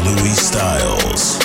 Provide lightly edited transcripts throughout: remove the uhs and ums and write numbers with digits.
Louis Styles.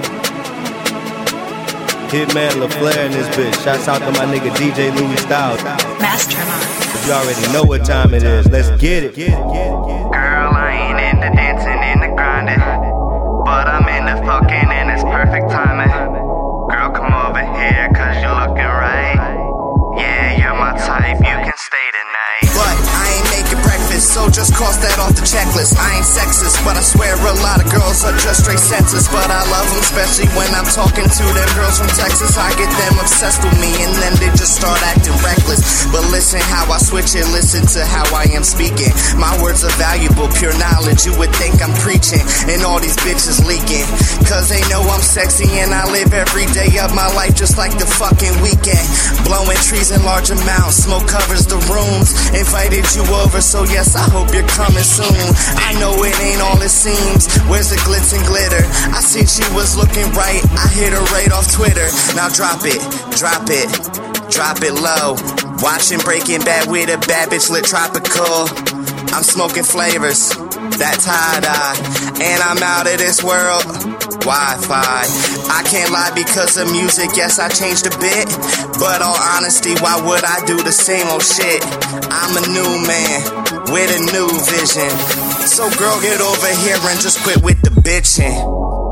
Hitman LaFlair in this bitch. Shouts out to my nigga DJ Louis Styles. Mastermind. You already know what time it is. Let's get it. Girl, I ain't into dancing, into grinding, but I'm into fucking and it's perfect timing. Girl, come over here, cause you're looking right. Yeah, you're my type, you can stay tonight. But I ain't making breakfast, so just cross that off the checklist. I ain't sexist, but I swear a lot of girls are just straight senseless. But I love them, especially when I'm talking to them girls from Texas. I get them obsessed with me, and then they just start acting reckless. But listen how I switch it, listen to how I am speaking. My words are valuable, pure knowledge, you would think I'm preaching. And all these bitches leaking, cause they know I'm sexy and I live every day of my life just like the fucking weekend. Blowing trees in large amounts, smoke covers the rooms. Invited you over, so yes, I hope you're coming soon. I know it ain't all it seems. Where's the glitz and glitter? I seen she was looking right, I hit her right off Twitter. Now drop it, drop it, drop it low. Watching Breaking Bad with a bad bitch lit tropical. I'm smoking flavors, that tie-dye, and I'm out of this world. Wi-Fi, I can't lie because of music, yes I changed a bit. But all honesty, why would I do the same old shit? I'm a new man, with a new vision. So girl, get over here and just quit with the bitching.